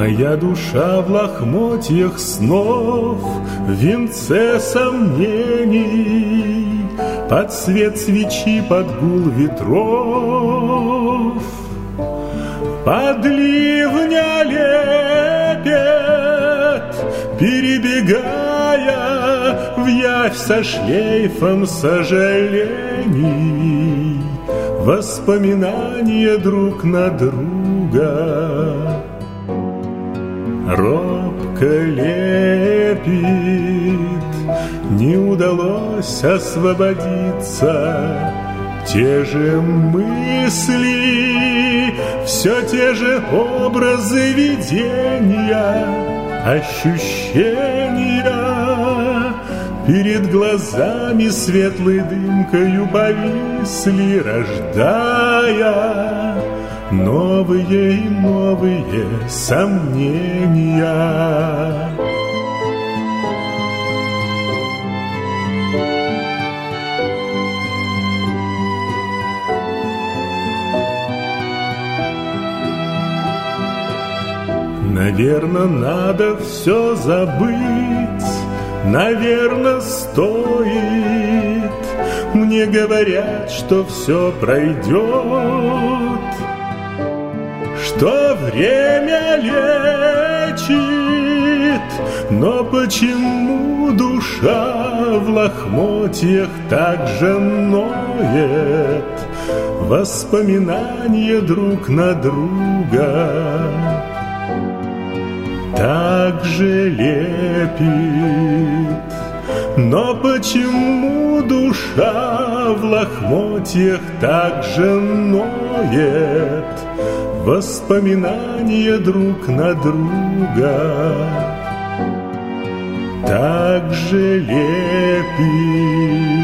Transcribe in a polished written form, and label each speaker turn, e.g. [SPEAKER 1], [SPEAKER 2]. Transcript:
[SPEAKER 1] Моя душа в лохмотьях снов, в венце сомнений, под свет свечи, под гул ветров, под ливня лепет, перебегая в явь со шлейфом сожалений, воспоминания друг на друга. Робко лепит, не удалось освободиться. Те же мысли, все те же образы видения, ощущения перед глазами светлой дымкою повисли, рождая новые и новые сомнения. Наверно, надо все забыть, наверно, стоит. Мне говорят, что все пройдет, что время лечит. Но почему душа в лохмотьях так же ноет? Воспоминания друг на друга так же лепит. Но почему душа в лохмотьях так же ноет? Воспоминания друг на друга так же лепит.